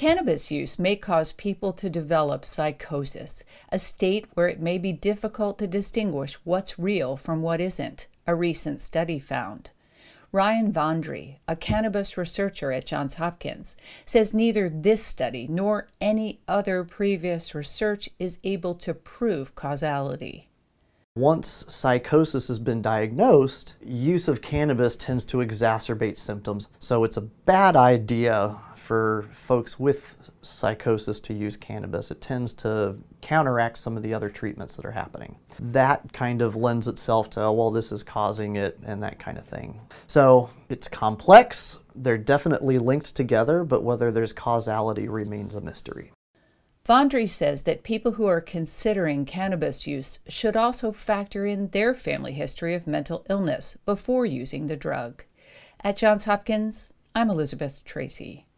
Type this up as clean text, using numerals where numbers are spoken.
Cannabis use may cause people to develop psychosis, a state where it may be difficult to distinguish what's real from what isn't, a recent study found. Ryan Vondry, a cannabis researcher at Johns Hopkins, says neither this study nor any other previous research is able to prove causality. Once psychosis has been diagnosed, use of cannabis tends to exacerbate symptoms. So it's a bad idea for folks with psychosis to use cannabis. It tends to counteract some of the other treatments that are happening. That kind of lends itself to, well, this is causing it and that kind of thing. So it's complex. They're definitely linked together, but whether there's causality remains a mystery. Vondry says that people who are considering cannabis use should also factor in their family history of mental illness before using the drug. At Johns Hopkins, I'm Elizabeth Tracy.